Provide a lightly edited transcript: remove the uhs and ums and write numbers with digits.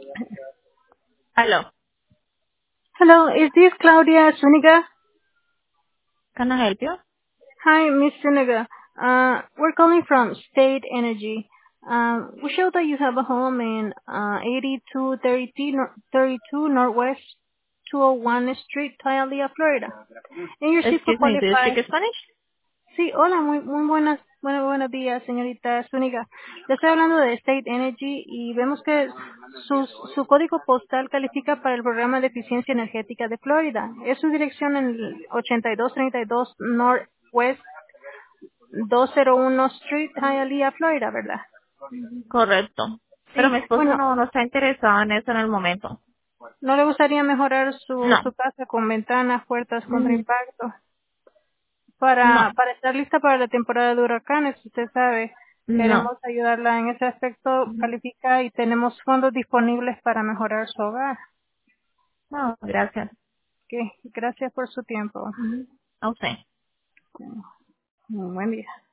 Hello. Hello, is this Claudia Zuniga? Can I help you? Hi, Miss Zuniga. We're calling from State Energy. We show that you have a home in 8232 Northwest 201 Street, Hialeah, Florida. And your CIFO Excuse me, do you speak qualifies. Spanish? Sí, hola, muy buenos días, señorita Zuniga. Le estoy hablando de State Energy y vemos que su código postal califica para el programa de eficiencia energética de Florida. Es su dirección en el 8232 Northwest 201 Street, Hialeah, Florida, ¿verdad? Correcto. Pero Sí, mi esposo bueno, no está interesado en eso en el momento. ¿no le gustaría mejorar No. su casa con ventanas, puertas contra Mm, impacto? No. Para estar lista para la temporada de huracanes, usted sabe, No. queremos ayudarla en ese aspecto, califica y tenemos fondos disponibles para mejorar su hogar. No, gracias. Ok, gracias por su tiempo. A usted. Buen día.